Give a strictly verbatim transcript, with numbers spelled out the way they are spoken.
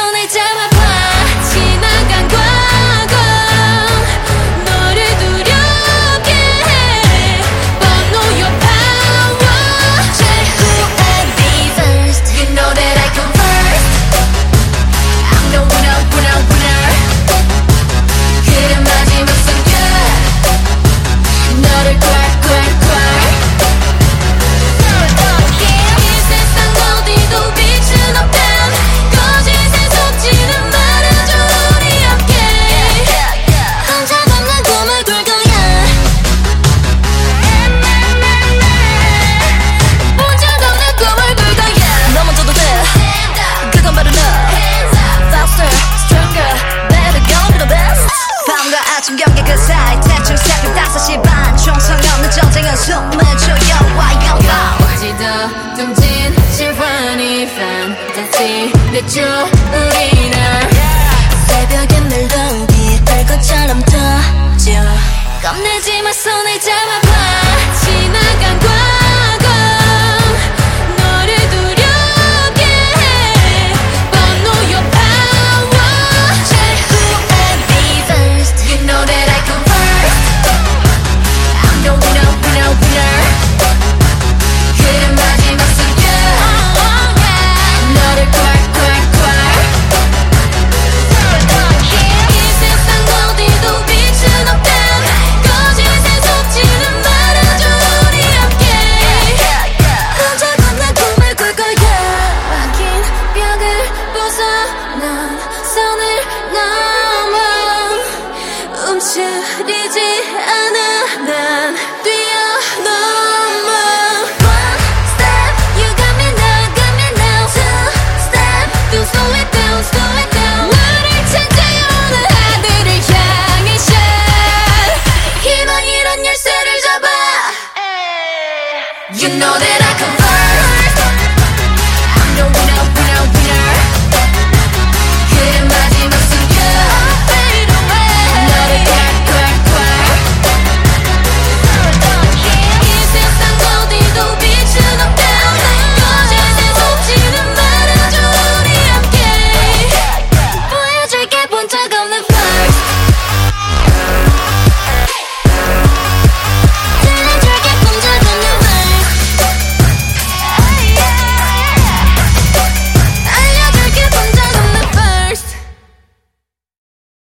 손을 잡아봐. 지나간 과거 너를 두렵게 해. But know your power. Say who I be first. You know that I come first. I'm the winner, winner, winner. 그래 마지막 순간 너를 콸콸콸. 이 세상 어디도 빛은 없단 거짓에 속지는 말아줘 우리 함께. 혼자 걷는 꿈을 꿀 거야. 혼자 걷는 꿈을 꿀 거야. 너 먼저도 돼. 그건 바로 너. Faster, stronger, better, gonna be the best. 밤과 아침 경계 그 사이 대충 새벽 다섯 시 반 총성 없는 전쟁은 숨을 조여. Why you go? 어찌도 둥진 실화니 판타지 내줘 우리는. 새벽에 늘던 빛 별것처럼 터져. 겁내지 마 손을 잡아봐.